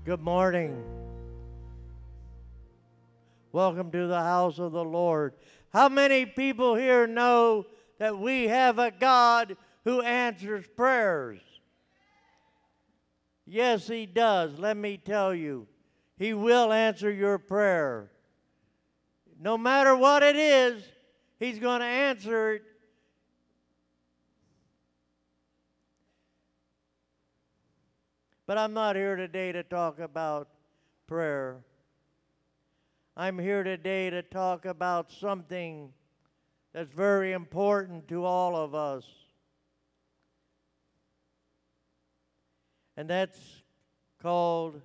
Good morning. Welcome to the house of the Lord. How many people here know that we have a God who answers prayers? Yes, He does. Let me tell you, He will answer your prayer. No matter what it is, He's going to answer it. But I'm not here today to talk about prayer. I'm here today to talk about something that's very important to all of us. And that's called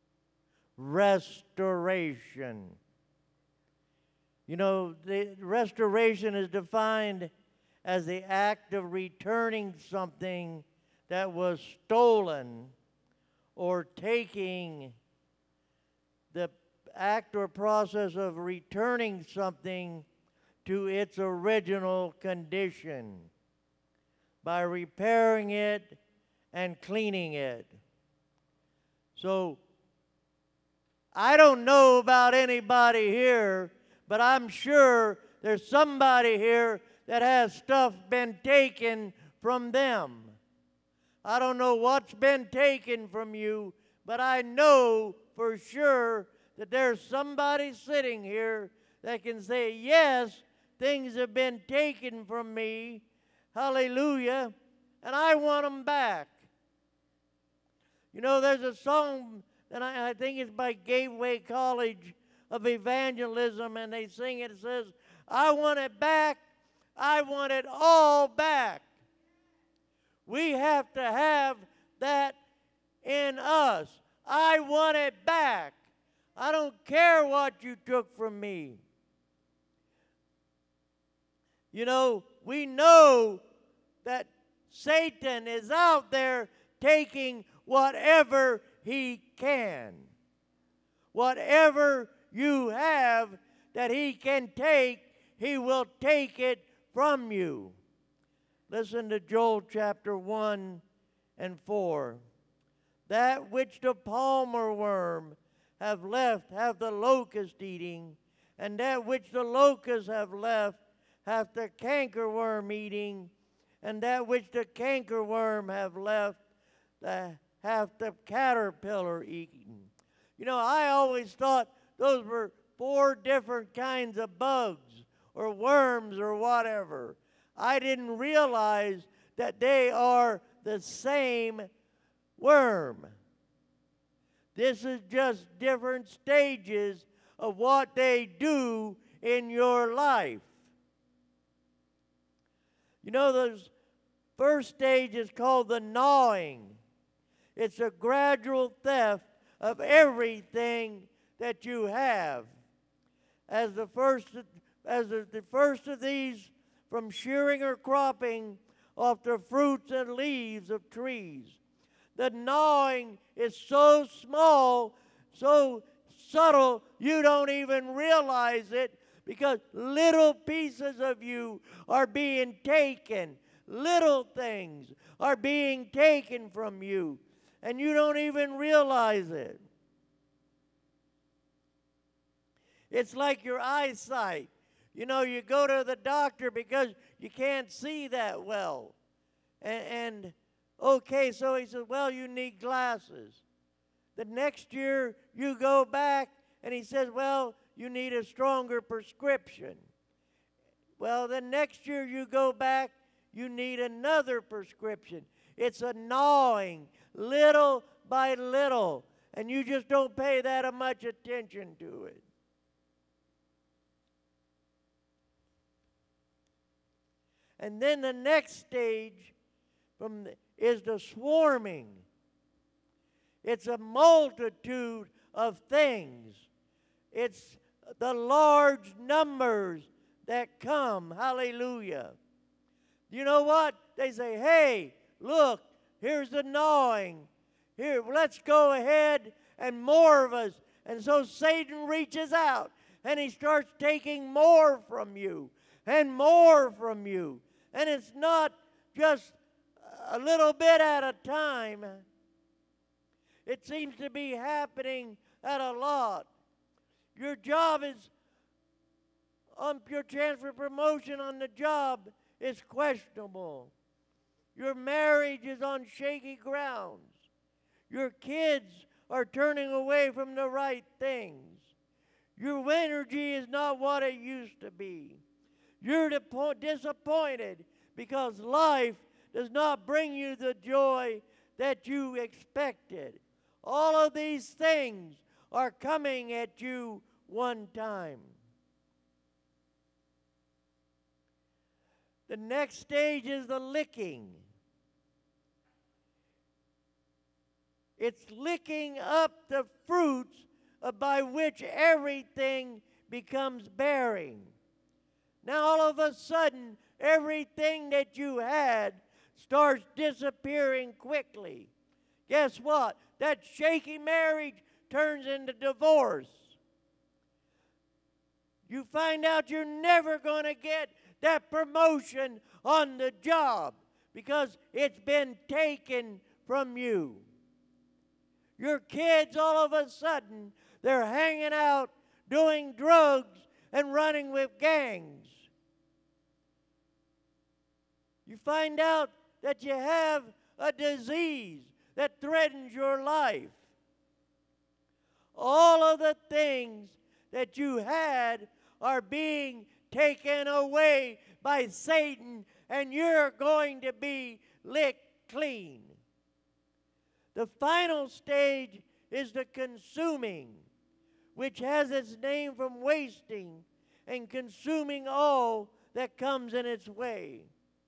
restoration. You know, the restoration is defined as the act of returning something that was stolen, or taking the act or process of returning something to its original condition by repairing it and cleaning it. So, I don't know about anybody here, but I'm sure there's somebody here that has stuff been taken from them. I don't know what's been taken from you, but I know for sure that there's somebody sitting here that can say, yes, things have been taken from me, hallelujah, and I want them back. You know, there's a song that I think it's by Gateway College of Evangelism, and they sing it. It says, I want it back, I want it all back. We have to have that in us. I want it back. I don't care what you took from me. You know, we know that Satan is out there taking whatever he can. Whatever you have that he can take, he will take it from you. Listen to Joel chapter 1 and 4. That which the palmer worm have left hath the locust eating, and that which the locusts have left hath the cankerworm eating, and that which the cankerworm have left hath the caterpillar eaten. You know, I always thought those were 4 different kinds of bugs or worms or whatever. I didn't realize that they are the same worm. This is just different stages of what they do in your life. You know, the first stage is called the gnawing. It's a gradual theft of everything that you have. As the first of these, from shearing or cropping off the fruits and leaves of trees. The gnawing is so small, so subtle, you don't even realize it, because little pieces of you are being taken. Little things are being taken from you, and you don't even realize it. It's like your eyesight. You know, you go to the doctor because you can't see that well. And okay, so he says, well, you need glasses. The next year you go back and he says, well, you need a stronger prescription. Well, the next year you go back, you need another prescription. It's a gnawing, little by little, and you just don't pay that much attention to it. And then the next stage is the swarming. It's a multitude of things. It's the large numbers that come. Hallelujah. You know what? They say, hey, look, here's the gnawing. Here, let's go ahead and more of us. And so Satan reaches out and he starts taking more from you and more from you. And it's not just a little bit at a time. It seems to be happening at a lot. Your job is, your chance for promotion on the job is questionable. Your marriage is on shaky grounds. Your kids are turning away from the right things. Your energy is not what it used to be. You're disappointed because life does not bring you the joy that you expected. All of these things are coming at you one time. The next stage is the licking. It's licking up the fruits by which everything becomes bearing. Now all of a sudden, everything that you had starts disappearing quickly. Guess what? That shaky marriage turns into divorce. You find out you're never going to get that promotion on the job because it's been taken from you. Your kids, all of a sudden, they're hanging out, doing drugs, and running with gangs. You find out that you have a disease that threatens your life. All of the things that you had are being taken away by Satan, and you're going to be licked clean. The final stage is the consuming, which has its name from wasting and consuming all that comes in its way.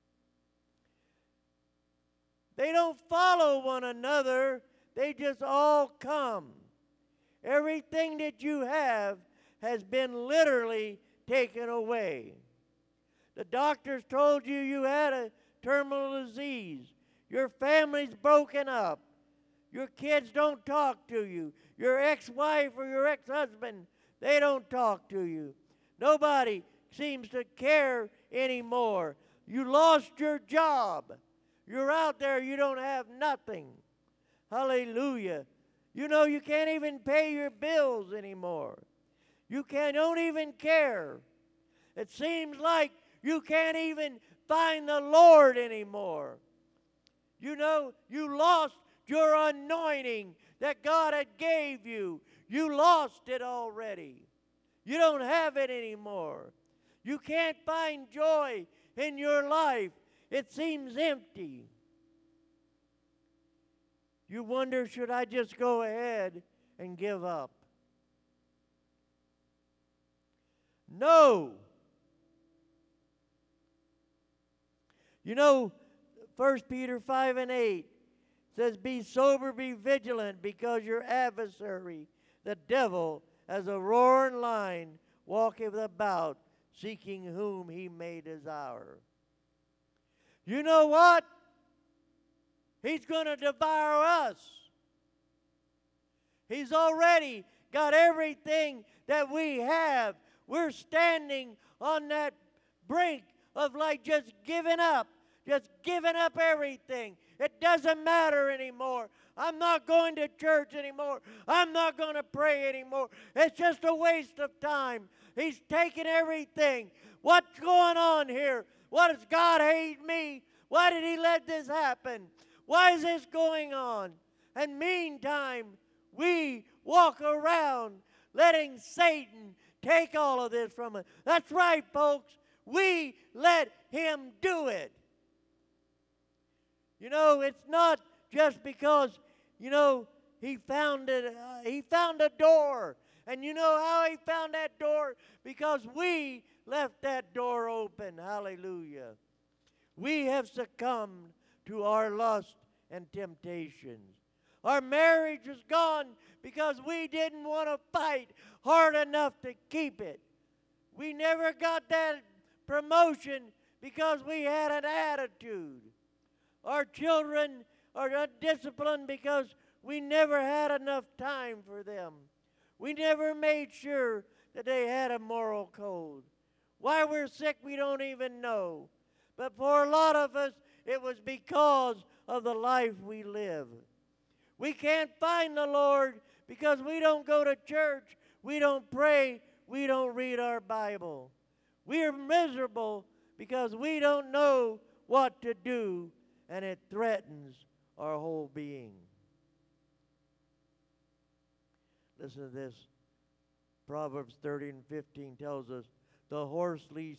They don't follow one another, they just all come. Everything that you have has been literally taken away. The doctors told you you had a terminal disease. Your family's broken up. Your kids don't talk to you. Your ex-wife or your ex-husband, they don't talk to you. Nobody seems to care anymore. You lost your job. You're out there, you don't have nothing. Hallelujah. You know you can't even pay your bills anymore. Don't even care. It seems like you can't even find the Lord anymore. You know, you lost your anointing that God had gave you. You lost it already. You don't have it anymore. You can't find joy in your life. It seems empty. You wonder, should I just go ahead and give up? No. You know, 1 Peter 5:8 says, be sober, be vigilant, because your adversary, the devil, as a roaring lion, walketh about, seeking whom he may devour. You know what? He's going to devour us. He's already got everything that we have. We're standing on that brink of like just giving up everything. It doesn't matter anymore. I'm not going to church anymore. I'm not going to pray anymore. It's just a waste of time. He's taken everything. What's going on here? What does God hate me? Why did he let this happen? Why is this going on? And meantime, we walk around letting Satan take all of this from us. That's right, folks. We let him do it. You know, it's not just because, you know, he found a door. And you know how he found that door? Because we left that door open. Hallelujah. We have succumbed to our lust and temptations. Our marriage is gone because we didn't want to fight hard enough to keep it. We never got that promotion because we had an attitude. Our children are undisciplined because we never had enough time for them. We never made sure that they had a moral code. Why we're sick, we don't even know. But for a lot of us, it was because of the life we live. We can't find the Lord because we don't go to church, we don't pray, we don't read our Bible. We are miserable because we don't know what to do, and it threatens our whole being. Listen to this. Proverbs 30 and 15 tells us, the horse leech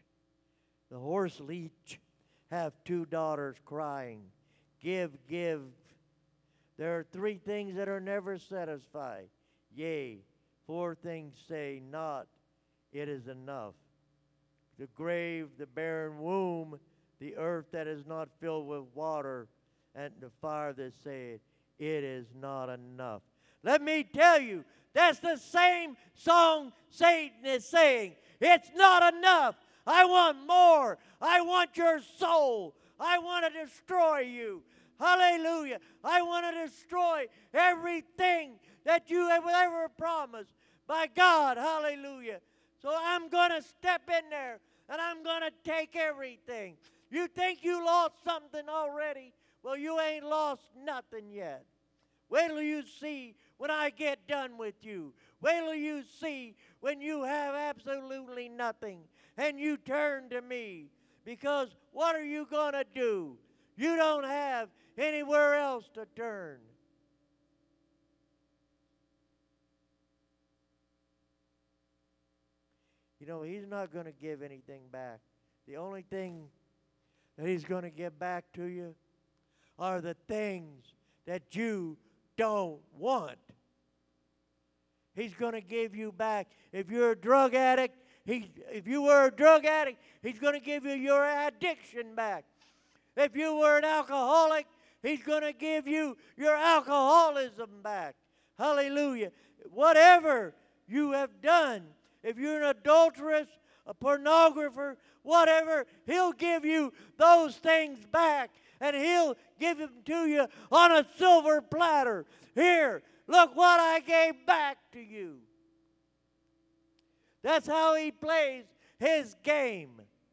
have two daughters crying, give, give. There are three things that are never satisfied. Yea, four things say not, it is enough. The grave, the barren womb, the earth that is not filled with water, and the fire that saith, it is not enough. Let me tell you, that's the same song Satan is saying. It's not enough. I want more. I want your soul. I want to destroy you. Hallelujah. I want to destroy everything that you have ever promised by God. Hallelujah. So I'm going to step in there and I'm going to take everything. You think you lost something already? Well, you ain't lost nothing yet. Wait till you see when I get done with you. Wait till you see when you have absolutely nothing and you turn to me. Because what are you going to do? You don't have anywhere else to turn. You know, he's not going to give anything back. The only thing that he's going to give back to you are the things that you don't want. He's going to give you back. If you're a drug addict, if you were a drug addict, he's going to give you your addiction back. If you were an alcoholic, he's going to give you your alcoholism back. Hallelujah. Whatever you have done, if you're an adulteress, a pornographer, whatever, he'll give you those things back. And he'll give them to you on a silver platter. Here, look what I gave back to you. That's how he plays his game.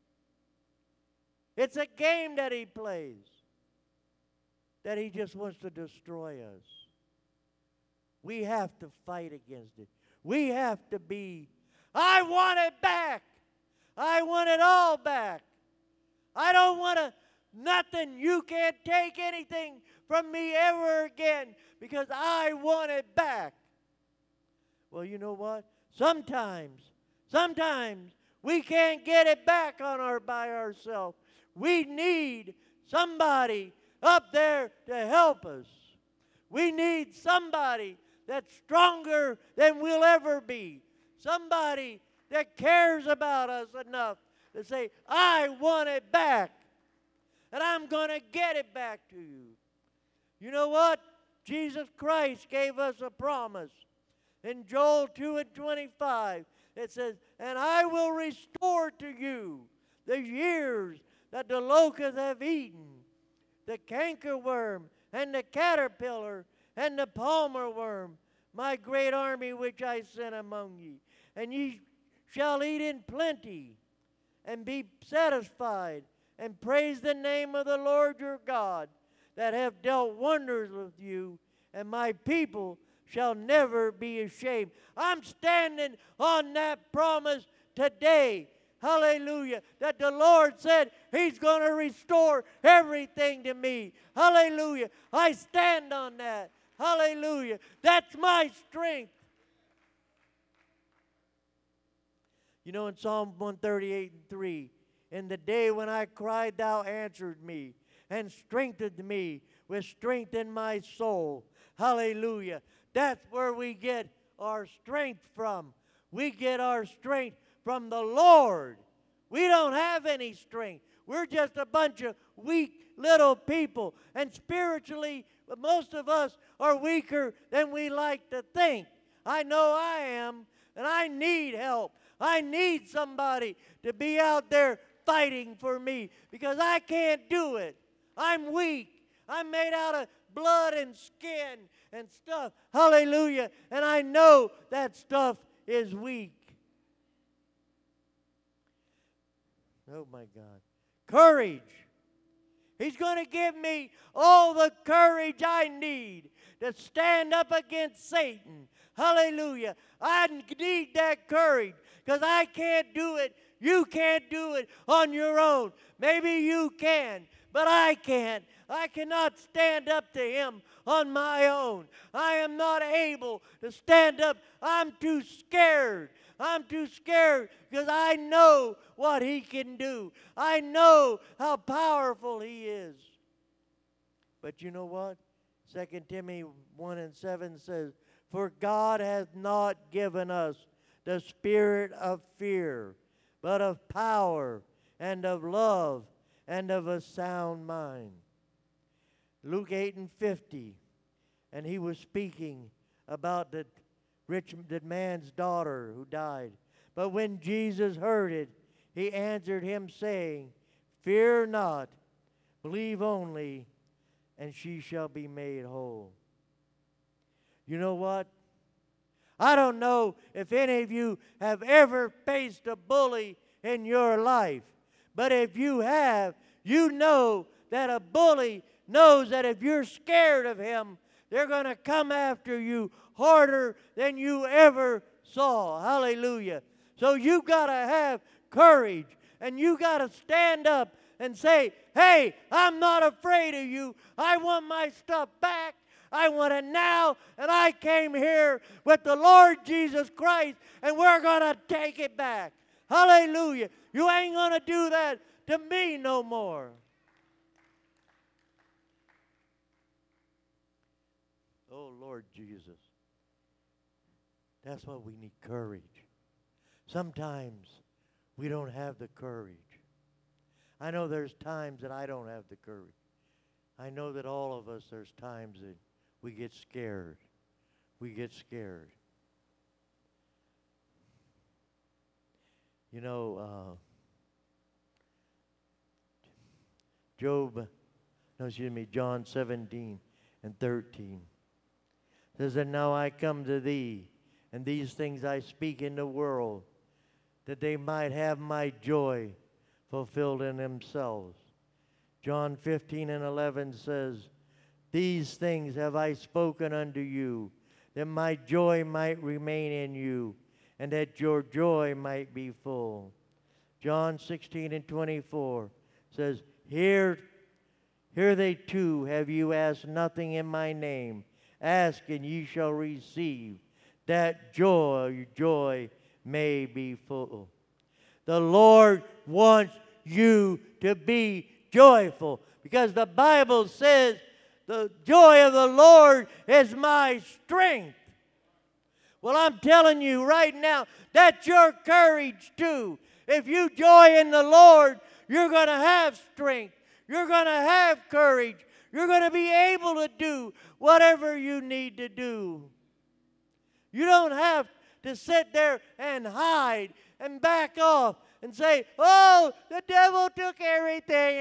It's a game that he plays, that he just wants to destroy us. We have to fight against it. We have to be, I want it back. I want it all back. I don't want to, nothing. You can't take anything from me ever again because I want it back. Well, you know what? Sometimes we can't get it back by ourselves. We need somebody up there to help us. We need somebody that's stronger than we'll ever be. Somebody that cares about us enough to say, I want it back. And I'm going to get it back to you. You know what? Jesus Christ gave us a promise. In Joel 2 and 25, it says, and I will restore to you the years that the locusts have eaten, the cankerworm and the caterpillar and the palmer worm, my great army which I sent among ye. And ye shall eat in plenty and be satisfied, and praise the name of the Lord your God, that have dealt wonders with you, and my people shall never be ashamed. I'm standing on that promise today. Hallelujah. That the Lord said he's going to restore everything to me. Hallelujah. I stand on that. Hallelujah. That's my strength. You know, in Psalm 138 and 3, in the day when I cried, thou answered me and strengthened me with strength in my soul. Hallelujah. That's where we get our strength from. We get our strength from the Lord. We don't have any strength. We're just a bunch of weak little people. And spiritually, most of us are weaker than we like to think. I know I am, and I need help. I need somebody to be out there fighting for me because I can't do it. I'm weak. I'm made out of blood and skin and stuff. Hallelujah. And I know that stuff is weak. Oh, my God. Courage. He's going to give me all the courage I need to stand up against Satan. Hallelujah. I need that courage because I can't do it. You can't do it on your own. Maybe you can, but I can't. I cannot stand up to him on my own. I am not able to stand up. I'm too scared. I'm too scared because I know what he can do. I know how powerful he is. But you know what? 2 Timothy 1:7 says, "For God hath not given us the spirit of fear, but of power and of love and of a sound mind." Luke 8:50, and he was speaking about the man's daughter who died. But when Jesus heard it, he answered him, saying, "Fear not, believe only, and she shall be made whole." You know what? I don't know if any of you have ever faced a bully in your life, but if you have, you know that a bully knows that if you're scared of him, they're going to come after you harder than you ever saw. Hallelujah. So you got to have courage, and you got to stand up and say, "Hey, I'm not afraid of you. I want my stuff back. I want it now, and I came here with the Lord Jesus Christ, and we're going to take it back." Hallelujah. You ain't going to do that to me no more. Oh, Lord Jesus. That's why we need courage. Sometimes we don't have the courage. I know there's times that I don't have the courage. I know that all of us, there's times that we get scared. We get scared. You know, John 17:13 says, "And now I come to thee, and these things I speak in the world, that they might have my joy fulfilled in themselves." John 15:11 says, "These things have I spoken unto you, that my joy might remain in you, and that your joy might be full." John 16:24 says, Here they too have you asked nothing in my name. Ask and ye shall receive, that your joy may be full." The Lord wants you to be joyful, because the Bible says, "The joy of the Lord is my strength." Well, I'm telling you right now, that's your courage too. If you joy in the Lord, you're going to have strength. You're going to have courage. You're going to be able to do whatever you need to do. You don't have to sit there and hide and back off and say, "Oh, the devil took everything."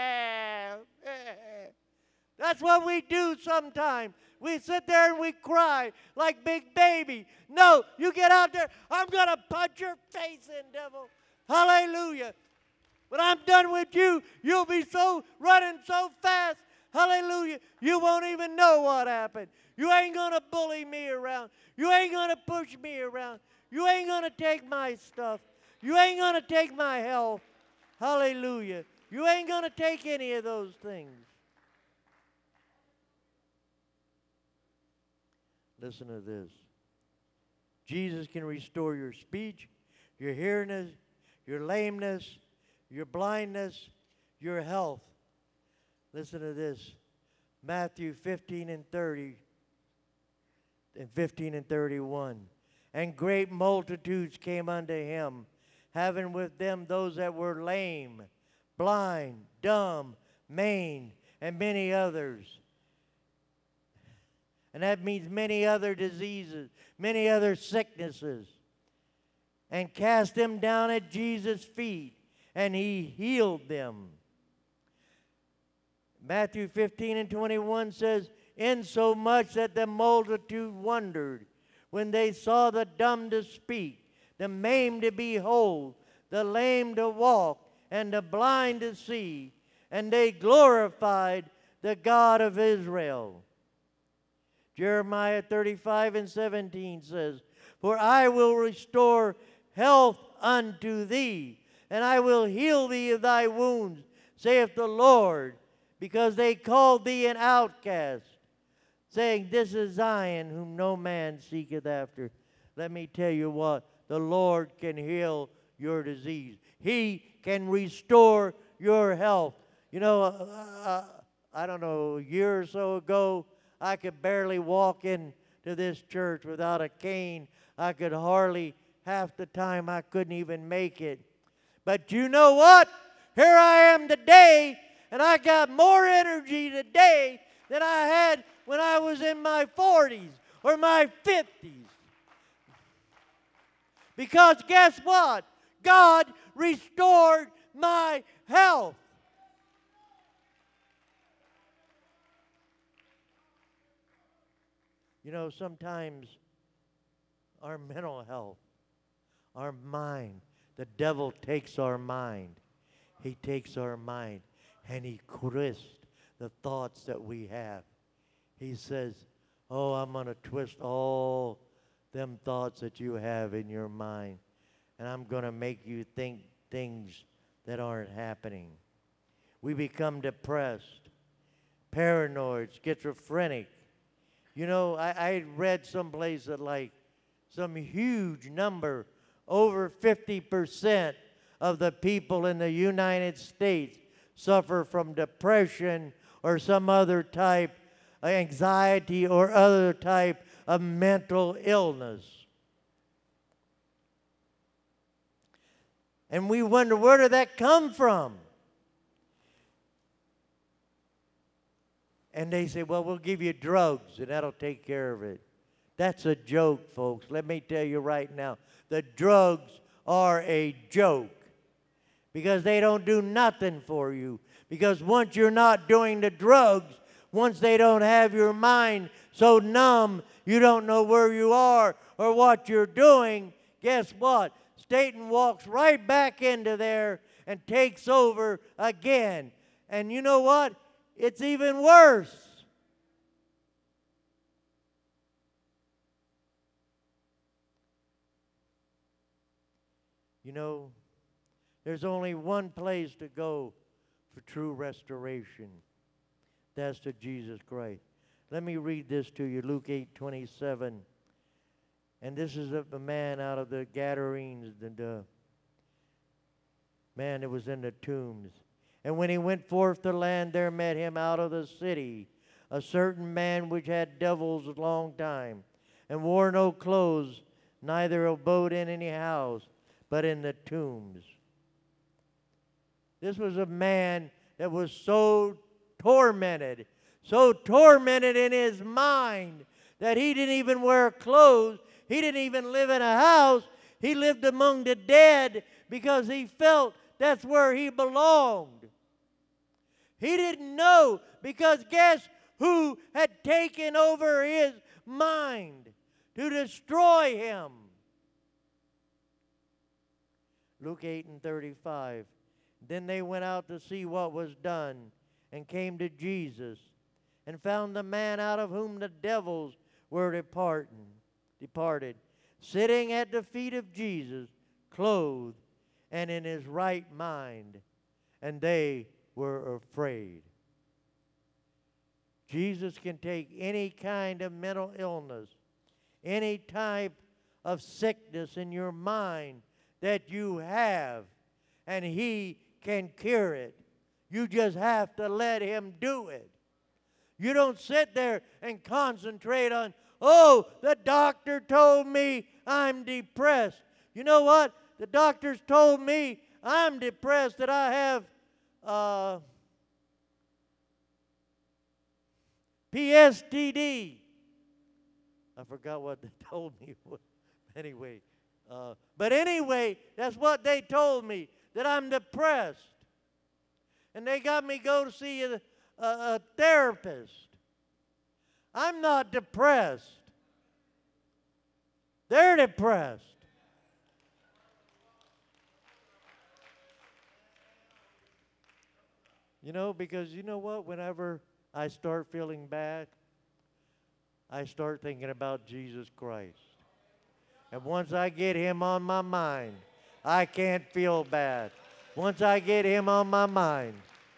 That's what we do sometimes. We sit there and we cry like big baby. No, you get out there. "I'm going to punch your face in, devil." Hallelujah. When I'm done with you, you'll be running so fast. Hallelujah. You won't even know what happened. You ain't going to bully me around. You ain't going to push me around. You ain't going to take my stuff. You ain't going to take my health. Hallelujah. You ain't going to take any of those things. Listen to this. Jesus can restore your speech, your hearing, your lameness, your blindness, your health. Listen to this. Matthew 15:30 and 15:31. "And great multitudes came unto him, having with them those that were lame, blind, dumb, maimed, and many others." And that means many other diseases, many other sicknesses. "And cast them down at Jesus' feet, and he healed them." Matthew 15:21 says, "Insomuch that the multitude wondered when they saw the dumb to speak, the maimed to behold, the lame to walk, and the blind to see. and they glorified the God of Israel. Jeremiah 35:17 says, "For I will restore health unto thee, and I will heal thee of thy wounds, saith the Lord, because they called thee an outcast, saying, This is Zion, whom no man seeketh after." Let me tell you what, the Lord can heal your disease. He can restore your health. You know, I don't know, a year or so ago, I could barely walk into this church without a cane. I could hardly, half the time, I couldn't even make it. But you know what? Here I am today, and I got more energy today than I had when I was in my 40s or my 50s. Because guess what? God restored my health. You know, sometimes our mental health, our mind, the devil takes our mind. He takes our mind and he twists the thoughts that we have. He says, oh, I'm going to twist all them thoughts that you have in your mind, and I'm going to make you think things that aren't happening. We become depressed, paranoid, schizophrenic. You know, I read someplace that like some huge number, over 50% of the people in the United States suffer from depression or some other type of anxiety or other type of mental illness. And we wonder, where did that come from? And they say, well, we'll give you drugs and that'll take care of it. That's a joke, folks. Let me tell you right now. The drugs are a joke because they don't do nothing for you. Because once you're not doing the drugs, once they don't have your mind so numb, you don't know where you are or what you're doing, guess what? Satan walks right back into there and takes over again. And you know what? It's even worse. You know, there's only one place to go for true restoration. That's to Jesus Christ. Let me read this to you, Luke 8:27. And this is a man out of the Gadarenes, the man that was in the tombs. And when he went forth to land, there met him out of the city a certain man which had devils a long time, and wore no clothes, neither abode in any house, but in the tombs. This was a man that was so tormented in his mind that he didn't even wear clothes. He didn't even live in a house. He lived among the dead because he felt that's where he belonged. He didn't know because guess who had taken over his mind to destroy him? Luke 8:35. Then they went out to see what was done, and came to Jesus, and found the man out of whom the devils were departed, sitting at the feet of Jesus, clothed and in his right mind, and they were afraid. Jesus can take any kind of mental illness, any type of sickness in your mind that you have, and he can cure it. You just have to let him do it. You don't sit there and concentrate on, oh, the doctor told me I'm depressed. You know what? The doctors told me I'm depressed, that I have PSTD. I forgot what they told me. Anyway, but anyway, that's what they told me, that I'm depressed. And they got me go to see a therapist. I'm not depressed. They're depressed. You know, because you know what? Whenever I start feeling bad, I start thinking about Jesus Christ. And once I get him on my mind, I can't feel bad. Once I get him on my mind.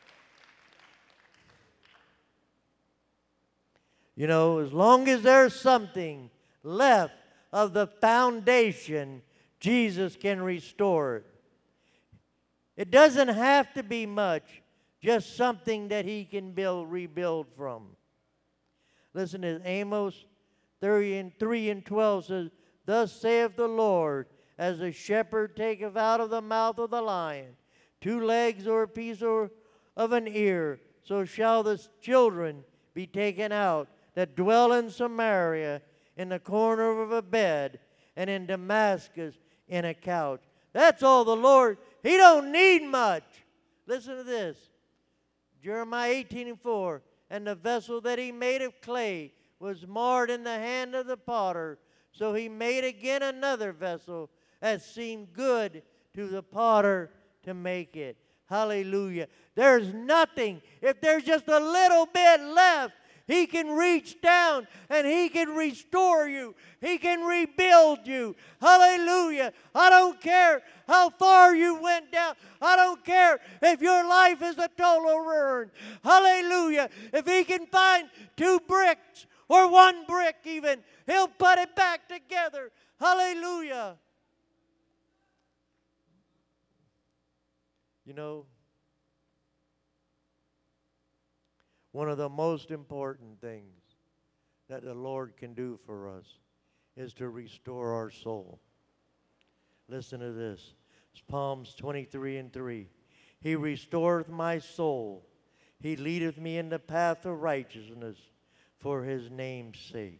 You know, as long as there's something left of the foundation, Jesus can restore it. It doesn't have to be much, just something that he can rebuild from. Listen to Amos 3:12 says, "Thus saith the Lord, as a shepherd taketh out of the mouth of the lion 2 legs or a piece of an ear, so shall the children be taken out that dwell in Samaria, in the corner of a bed, and in Damascus in a couch." That's all the Lord. He don't need much. Listen to this. Jeremiah 18:4, "And the vessel that he made of clay was marred in the hand of the potter. So he made again another vessel that seemed good to the potter to make it." Hallelujah. There's nothing. If there's just a little bit left, he can reach down and he can restore you. He can rebuild you. Hallelujah. I don't care how far you went down. I don't care if your life is a total ruin. Hallelujah. If he can find 2 bricks or 1 brick even, he'll put it back together. Hallelujah. You know, one of the most important things that the Lord can do for us is to restore our soul. Listen to this. It's Psalms 23:3. "He restoreth my soul. He leadeth me in the path of righteousness for his name's sake."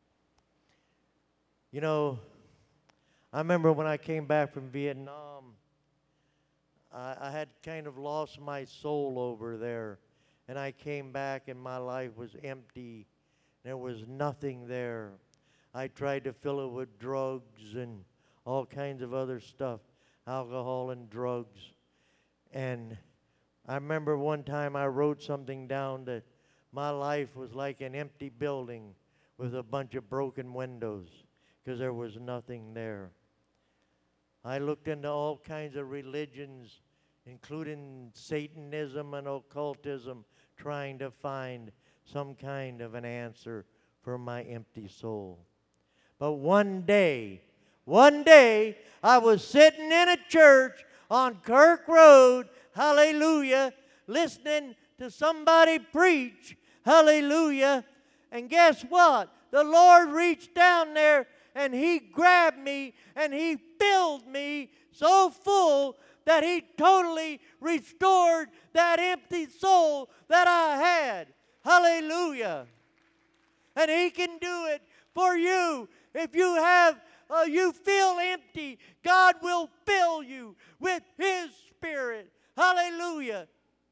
You know, I remember when I came back from Vietnam, I had kind of lost my soul over there. And I came back and my life was empty. There was nothing there. I tried to fill it with drugs and all kinds of other stuff, alcohol and drugs. And I remember one time I wrote something down that my life was like an empty building with a bunch of broken windows because there was nothing there. I looked into all kinds of religions, including Satanism and occultism, trying to find some kind of an answer for my empty soul. But one day, I was sitting in a church on Kirk Road, hallelujah, listening to somebody preach, hallelujah, and guess what? The Lord reached down there and he grabbed me and he filled me so full that he totally restored that empty soul that I had. Hallelujah. And he can do it for you. If you feel empty, God will fill you with his Spirit. Hallelujah.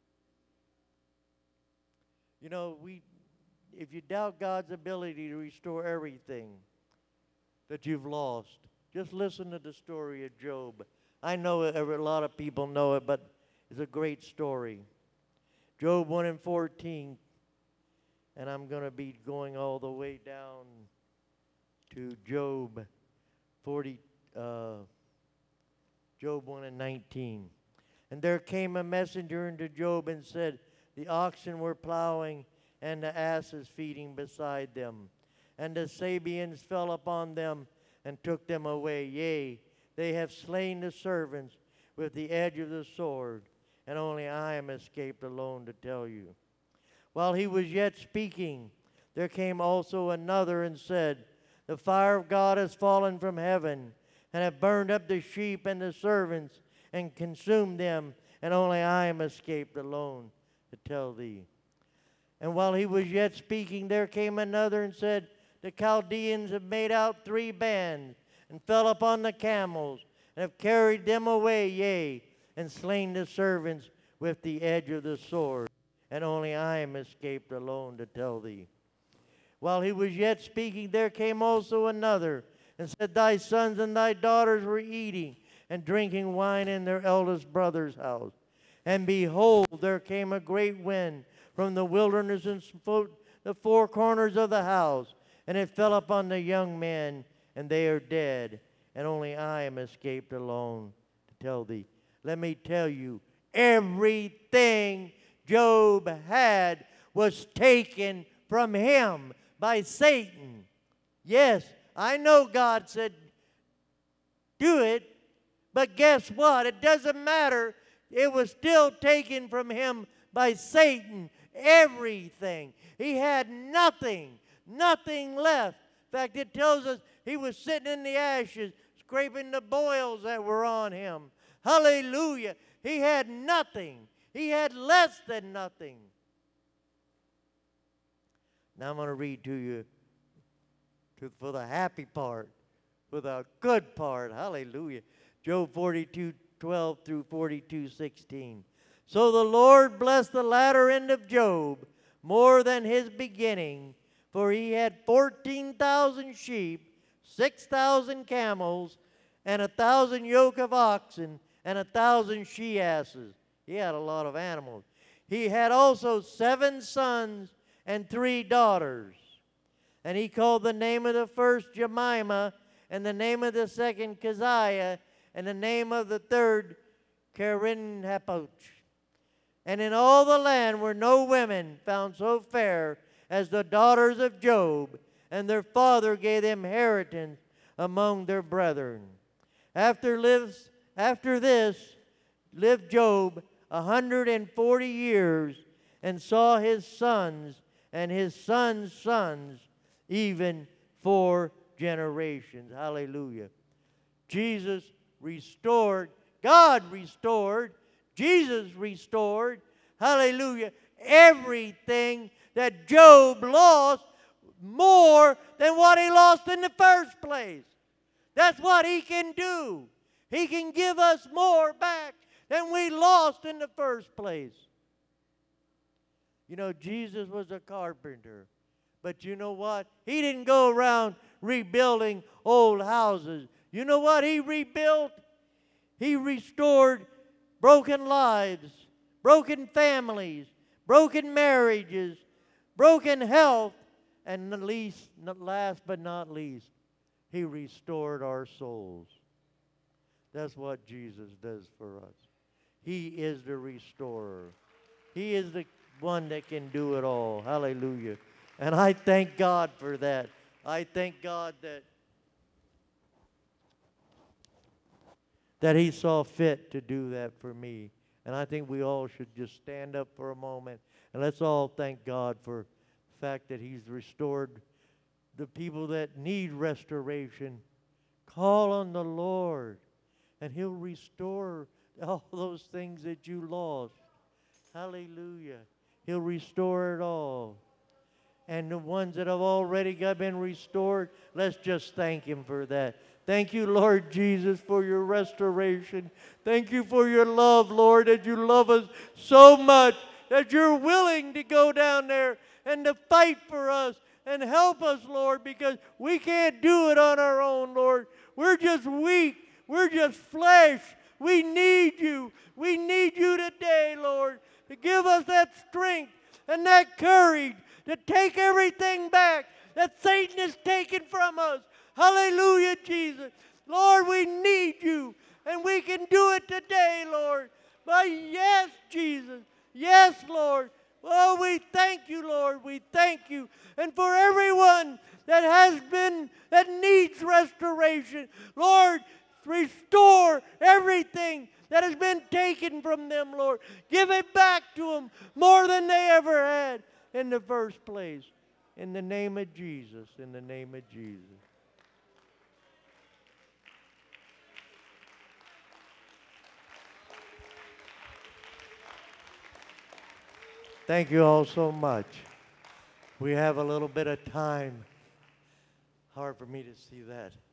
You know, if you doubt God's ability to restore everything that you've lost, just listen to the story of Job. I know a lot of people know it, but it's a great story. Job 1:14, and I'm going to be going all the way down to Job 1:19. "And there came a messenger unto Job and said, The oxen were plowing, and the asses feeding beside them. And the Sabeans fell upon them and took them away. Yea, they have slain the servants with the edge of the sword, and only I am escaped alone to tell you. While he was yet speaking, there came also another and said, The fire of God has fallen from heaven, and have burned up the sheep and the servants, and consumed them, and only I am escaped alone to tell thee. And while he was yet speaking, there came another and said, The Chaldeans have made out 3 bands, and fell upon the camels, and have carried them away, yea, and slain the servants with the edge of the sword, and only I am escaped alone to tell thee. While he was yet speaking, there came also another, and said, Thy sons and thy daughters were eating and drinking wine in their eldest brother's house. And behold, there came a great wind from the wilderness and smote the four corners of the house, and it fell upon the young men, and they are dead, and only I am escaped alone to tell thee. Let me tell you, everything Job had was taken from him by Satan. Yes, I know God said, do it, but guess what? It doesn't matter. It was still taken from him by Satan. Everything. He had nothing left. In fact, it tells us he was sitting in the ashes, scraping the boils that were on him. Hallelujah. He had nothing. He had less than nothing. Now I'm going to read to you for the happy part, for the good part. Hallelujah. Job 42:12 through 42:16. So the Lord blessed the latter end of Job more than his beginning, for he had 14,000 sheep, 6,000 camels, and 1,000 yoke of oxen, and 1,000 she-asses. He had a lot of animals. He had also 7 sons and 3 daughters. And he called the name of the first Jemimah, and the name of the second Keziah, and the name of the third Keren-happuch. And in all the land were no women found so fair as the daughters of Job, and their father gave them inheritance among their brethren. After this lived Job 140 years, and saw his sons and his sons' sons, even 4 generations. Hallelujah. Jesus restored, God restored, Jesus restored, hallelujah, everything that Job lost more than what he lost in the first place. That's what he can do. He can give us more back than we lost in the first place. You know, Jesus was a carpenter. But you know what? He didn't go around rebuilding old houses. You know what he rebuilt? He restored broken lives, broken families, broken marriages, broken health, and last but not least, he restored our souls. That's what Jesus does for us. He is the restorer. He is the one that can do it all. Hallelujah. And I thank God for that. I thank God that he saw fit to do that for me. And I think we all should just stand up for a moment and let's all thank God for the fact that he's restored the people that need restoration. Call on the Lord and he'll restore all those things that you lost. Hallelujah. He'll restore it all. And the ones that have already been restored, let's just thank him for that. Thank you, Lord Jesus, for your restoration. Thank you for your love, Lord, that you love us so much that you're willing to go down there and to fight for us and help us, Lord, because we can't do it on our own, Lord. We're just weak. We're just flesh. We need you. We need you today, Lord, to give us that strength and that courage to take everything back that Satan has taken from us. Hallelujah, Jesus. Lord, we need you, and we can do it today, Lord. But yes, Jesus. Yes, Lord. Oh, we thank you, Lord. We thank you. And for everyone that needs restoration, Lord, restore everything that has been taken from them, Lord. Give it back to them more than they ever had in the first place. In the name of Jesus. In the name of Jesus. Thank you all so much. We have a little bit of time. Hard for me to see that.